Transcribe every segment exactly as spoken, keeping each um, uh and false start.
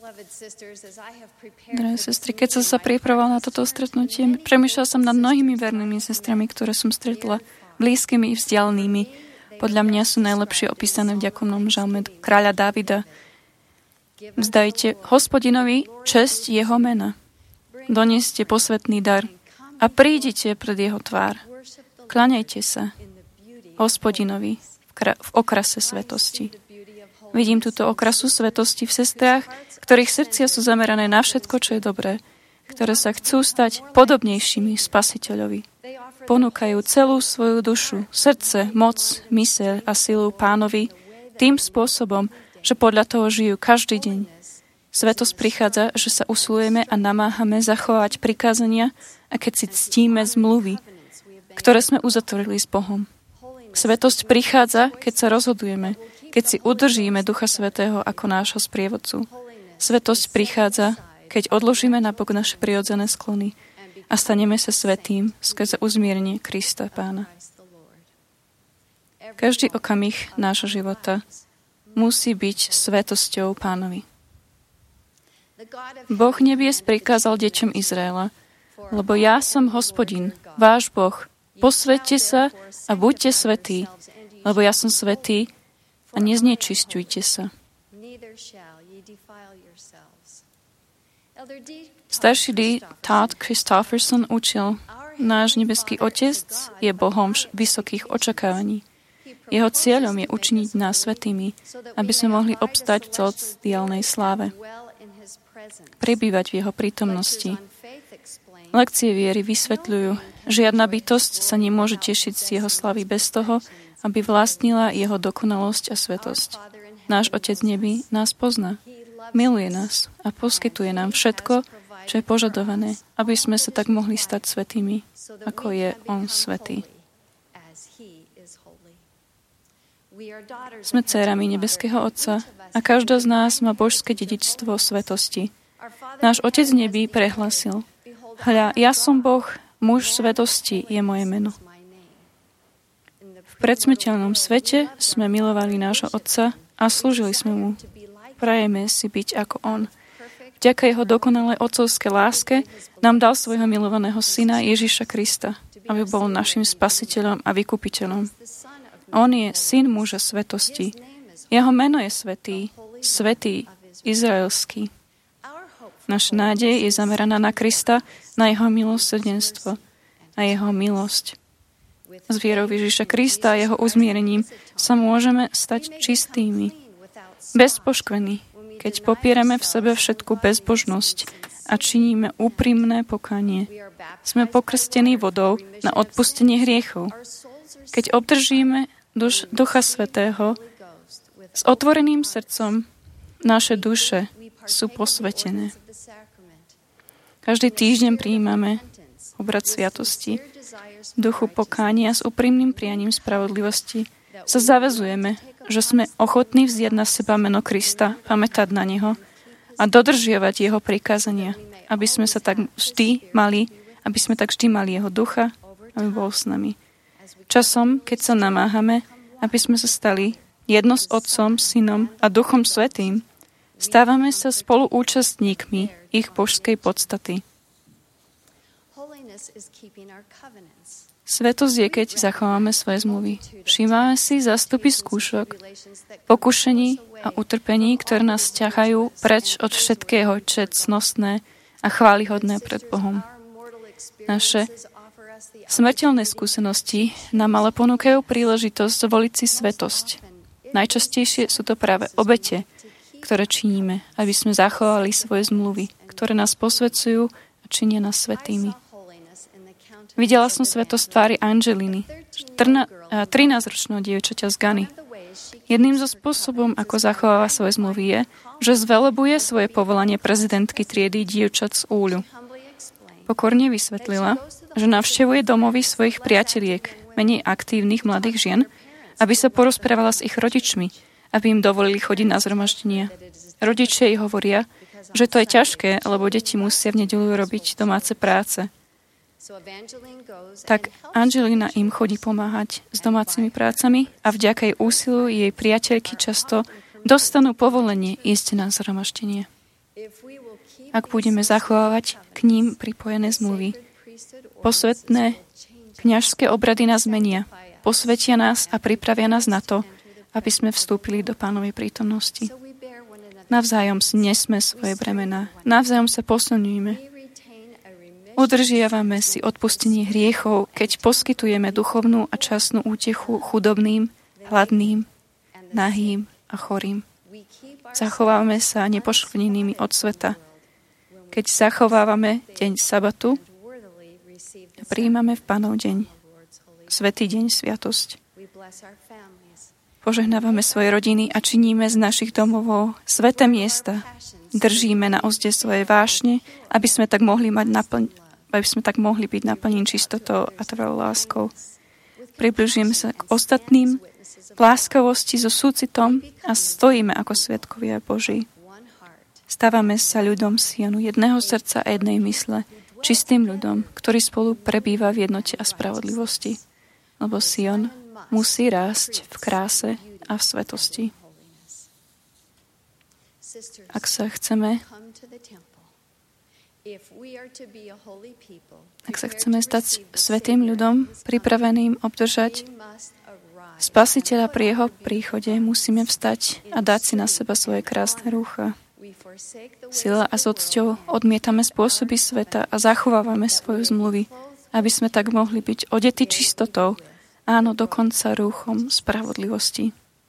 Drahé sestry, keď som sa pripravoval na toto stretnutie, premýšľal som nad mnohými vernými sestrami, ktoré som stretla, blízkymi i vzdialenými. Podľa mňa sú najlepšie opísané v ďakovnom žalme kráľa Dávida. Vzdajte Hospodinovi česť jeho mena. Donieste posvätný dar a prídite pred jeho tvár. Kľaňajte sa Hospodinovi v, kra- v okrase svetosti. Vidím túto okrasu svetosti v sestrách, ktorých srdcia sú zamerané na všetko, čo je dobré, ktoré sa chcú stať podobnejšími Spasiteľovi. Ponúkajú celú svoju dušu, srdce, moc, myseľ a silu Pánovi tým spôsobom, že podľa toho žijú každý deň. Svetosť prichádza, že sa usilujeme a namáhame zachovať prikázania a keď si ctíme zmluvy, ktoré sme uzatvorili s Bohom. Svetosť prichádza, keď sa rozhodujeme, keď si udržíme Ducha Svätého ako nášho sprievodcu. Svetosť prichádza, keď odložíme nabok naše prirodzené sklony a staneme sa svätým skrze uzmierenie Krista Pána. Každý okamih nášho života musí byť svätosťou Pánovi. Boh nebies prikázal deťom Izraela, lebo ja som Hospodin, váš Boh. Posväťte sa a buďte svätí, lebo ja som svätý a neznečisťujte sa. Starší D. Todd Christofferson učil, náš nebeský Otec je Bohom vysokých očakávaní. Jeho cieľom je učiniť nás svätými, aby sme mohli obstať v celestiálnej sláve. Prebývať v jeho prítomnosti. Lekcie viery vysvetľujú, žiadna bytosť sa nemôže tešiť z jeho slavy bez toho, aby vlastnila jeho dokonalosť a svätosť. Náš Otec nebí nás pozná, miluje nás a poskytuje nám všetko, čo je požadované, aby sme sa tak mohli stať svätými, ako je On svätý. Sme dcérami nebeského Otca a každá z nás má božské dedičstvo svetosti. Náš Otec nebí prehlasil: Hľa, ja som Boh, muž svetosti je moje meno. V predsmrteľnom svete sme milovali nášho Otca a slúžili sme mu. Prajeme si byť ako On. Vďaka jeho dokonalej otcovskej láske nám dal svojho milovaného syna Ježiša Krista, aby bol našim spasiteľom a vykupiteľom. On je syn muža svetosti. Jeho meno je svätý, svätý, izraelský. Naša nádej je zameraná na Krista, na jeho milosrdenstvo a jeho milosť. S vierou Ježiša Krista a jeho uzmierením sa môžeme stať čistými, bezpoškvení, keď popierame v sebe všetku bezbožnosť a činíme úprimné pokánie. Sme pokrstení vodou na odpustenie hriechov. Keď obdržíme duš, Ducha Svätého, s otvoreným srdcom naše duše sú posvätené. Každý týždeň prijímame obrad sviatosti. V duchu pokánia s úprimným prianím spravodlivosti sa zaväzujeme, že sme ochotní vziať na seba meno Krista, pamätať na Neho a dodržiavať Jeho prikázania, aby sme sa tak vždy mali, aby sme tak vždy mali Jeho ducha, aby bol s nami. Časom, keď sa namáhame, aby sme sa stali jedno s Otcom, Synom a Duchom Svätým, stávame sa spoluúčastníkmi ich božskej podstaty. Svetosť je, keď zachováme svoje zmluvy. Všímame si zástupy skúšok, pokušení a utrpení, ktoré nás ťahajú preč od všetkého, čo je cnostné a chválihodné pred Bohom. Naše smrteľné skúsenosti nám ale ponúkajú príležitosť zvoliť si svetosť. Najčastejšie sú to práve obete, ktoré činíme, aby sme zachovali svoje zmluvy, ktoré nás posväcujú a činia nás svätými. Videla som svetosť tvári Angeliny, trinásťročného dievčaťa z Gany. Jedným zo spôsobom, ako zachováva svoje zmluvy, je, že zvelebuje svoje povolanie prezidentky triedy dievčat z Úľu. Pokorne vysvetlila, že navštevuje domovy svojich priateliek, menej aktívnych mladých žien, aby sa porozprávala s ich rodičmi, aby im dovolili chodiť na zhromaždenia. Rodičia jej hovoria, že to je ťažké, lebo deti musia v nedeľu robiť domáce práce. Tak Angelina im chodí pomáhať s domácimi prácami a vďaka jej úsilu jej priateľky často dostanú povolenie ísť na zhromaždenie. Ak budeme zachovávať k ním pripojené zmluvy, posvetné kňažské obrady nás menia, posvetia nás a pripravia nás na to, aby sme vstúpili do Pánovej prítomnosti. Navzájom si nesme svoje bremená, navzájom sa posilňujme. Udržiavame si odpustenie hriechov, keď poskytujeme duchovnú a časnú útechu chudobným, hladným, nahým a chorým. Zachovávame sa nepoškvrnenými od sveta. Keď zachovávame deň sabatu a prijímame v Pánov deň, svätý deň, sviatosť. Požehnávame svoje rodiny a činíme z našich domovov sväté miesta. Držíme na ozde svoje vášne, aby sme tak mohli mať naplň, aby sme tak mohli byť naplnení čistotou a trvalou láskou. Približujeme sa k ostatným v láskavosti so súcitom a stojíme ako svedkovia Boží. Stávame sa ľudom Sionu, jedného srdca a jednej mysle, čistým ľudom, ktorý spolu prebýva v jednote a spravodlivosti. Lebo Sion musí rásť v kráse a v svetosti. Ak sa chceme Ak sa chceme stať svätým ľudom, pripraveným obdržať Spasiteľa pri jeho príchode, musíme vstať a dať si na seba svoje krásne rúcha. Sila a s odsťou odmietame spôsoby sveta a zachovávame svoje zmluvy, aby sme tak mohli byť odetí čistotou, áno, dokonca rúchom spravodlivosti.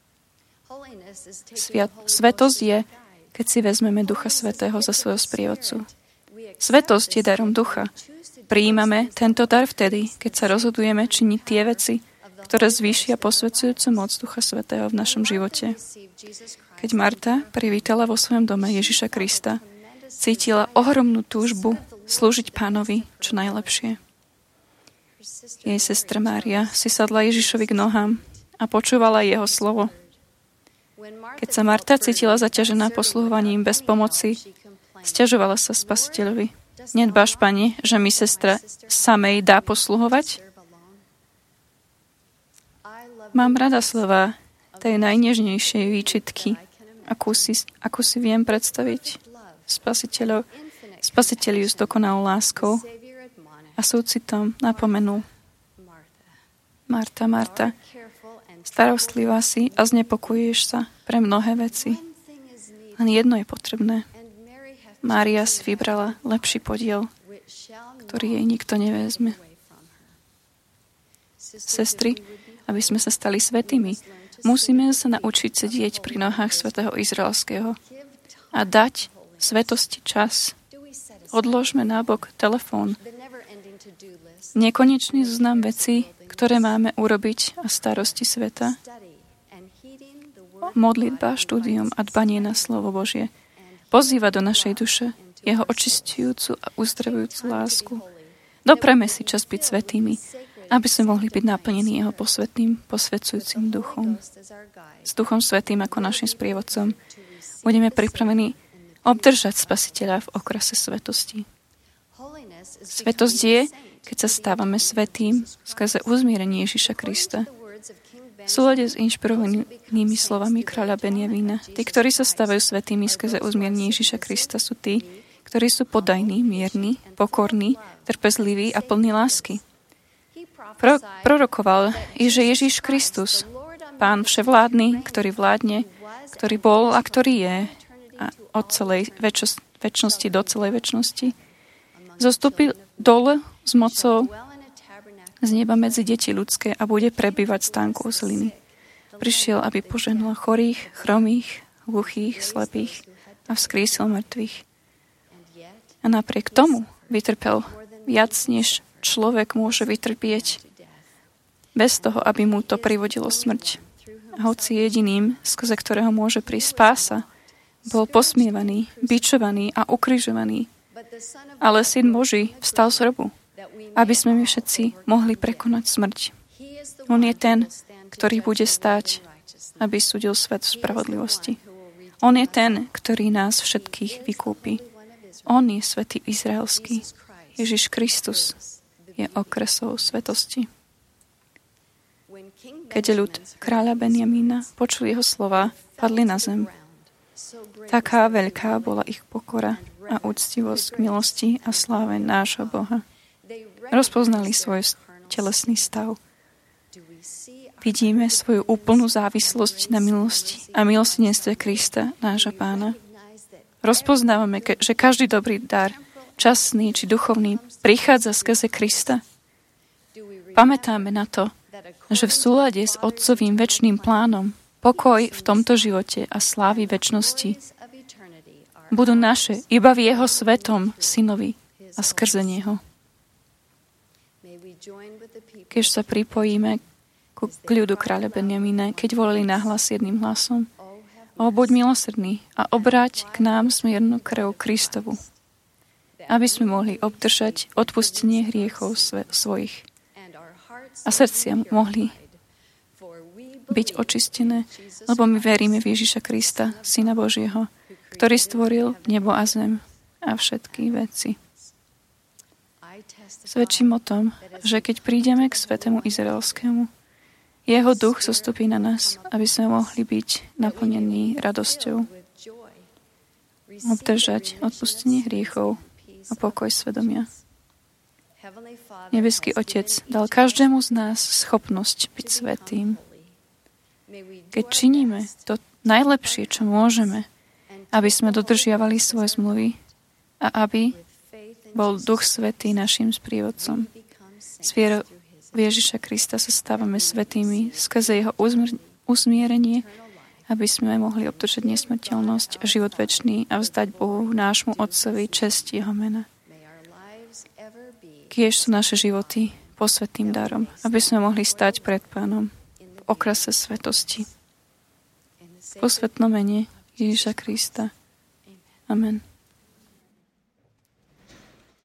Sviat, svetosť je, keď si vezmeme Ducha Svätého za svojho sprievodcu. Svetosť je darom Ducha. Prijímame tento dar vtedy, keď sa rozhodujeme činiť tie veci, ktoré zvýšia posvedzujúcu moc Ducha Svätého v našom živote. Keď Marta privítala vo svojom dome Ježiša Krista, cítila ohromnú túžbu slúžiť Pánovi čo najlepšie. Jej sestra Mária si sadla Ježišovi k nohám a počúvala jeho slovo. Keď sa Marta cítila zaťažená posluhovaním bez pomoci, sťažovala sa Spasiteľovi. Nedbáš, Pane, že mi sestra samej dá posluhovať? Mám rada slova tej najnežnejšej výčitky, akú si, akú si viem predstaviť. Spasiteľov, Spasiteľ ju s dokonalou láskou a súcitom napomenul. Marta, Marta, starostlivá si a znepokojuješ sa pre mnohé veci. Len jedno je potrebné. Mária si vybrala lepší podiel, ktorý jej nikto nevezme. Sestry, aby sme sa stali svätými, musíme sa naučiť sedieť pri nohách svätého Izraelského a dať svetosti čas. Odložme nabok telefón. Nekonečný zoznam vecí, ktoré máme urobiť a starosti sveta. Modlitba, štúdium a dbanie na slovo Božie pozýva do našej duše jeho očistujúcu a uzdravujúcu lásku. Dopreme si čas byť svätými, aby sme mohli byť naplnení jeho posvetným, posvedzujúcim duchom. S Duchom Svätým ako našim sprievodcom budeme pripravení obdržať Spasiteľa v okrase svetosti. Svetosť je, keď sa stávame svätým skrze uzmierenie Ježiša Krista. V súlade s inšpirovanými slovami kráľa Benjamína, tí, ktorí sa stávajú svätými skrze uzmierenie Ježiša Krista, sú tí, ktorí sú podajní, mierni, pokorní, trpezliví a plní lásky. Pro, prorokoval, že Ježiš Kristus, Pán vševládny, ktorý vládne, ktorý bol a ktorý je a od celej väčšos, väčšnosti do celej väčšnosti, zostúpil dole s mocou z neba medzi deti ľudské a bude prebývať v stánku osliny. Prišiel, aby požehnal chorých, chromých, hluchých, slepých a vzkrísil mŕtvych. A napriek tomu vytrpel viac, než človek môže vytrpieť, bez toho, aby mu to privodilo smrť. A hoci jediným, skrze ktorého môže prísť spása, bol posmievaný, bičovaný a ukrižovaný. Ale Syn Boží vstal z hrobu, aby sme my všetci mohli prekonať smrť. On je ten, ktorý bude stáť, aby súdil svet v spravodlivosti. On je ten, ktorý nás všetkých vykúpi. On je svätý izraelský. Ježiš Kristus je okresou svetosti. Keď ľud kráľa Benjamína počul jeho slova, padli na zem. Taká veľká bola ich pokora a úctivosť k milosti a sláve nášho Boha. Rozpoznali svoj telesný stav. Vidíme svoju úplnú závislosť na milosti a milostinenstve Krista, nášho Pána. Rozpoznávame, že každý dobrý dar, časný či duchovný, prichádza skrze Krista. Pamätáme na to, že v súlade s Otcovým večným plánom pokoj v tomto živote a slávy večnosti budú naše iba v Jeho svetom Synovi a skrze Neho. Keď sa pripojíme k ľudu kráľa Benjamína, keď volali nahlas jedným hlasom: O, buď milosrdný a obráť k nám smiernu krv Kristovu, aby sme mohli obdržať odpustenie hriechov svojich a srdcia mohli byť očistené, lebo my veríme v Ježiša Krista, Syna Božieho, ktorý stvoril nebo a zem a všetky veci. Svedčím o tom, že keď prídeme k Svätému Izraelskému, Jeho duch zostupí na nás, aby sme mohli byť naplnení radosťou, obdržať odpustenie hriechov a pokoj svedomia. Nebeský Otec dal každému z nás schopnosť byť svätým. Keď činíme to najlepšie, čo môžeme, aby sme dodržiavali svoje zmluvy a aby bol Duch Svätý našim sprievodcom. S vierou v Ježiša Krista sa stávame svätými skrze Jeho usmierenie, aby sme mohli obdržať nesmrteľnosť a život večný a vzdať Bohu, nášmu Otcovi, česť Jeho mena. Kiež sú naše životy posvätným darom, aby sme mohli stať pred Pánom v okrase svetosti. Po svätnom mene Ježiša Krista. Amen.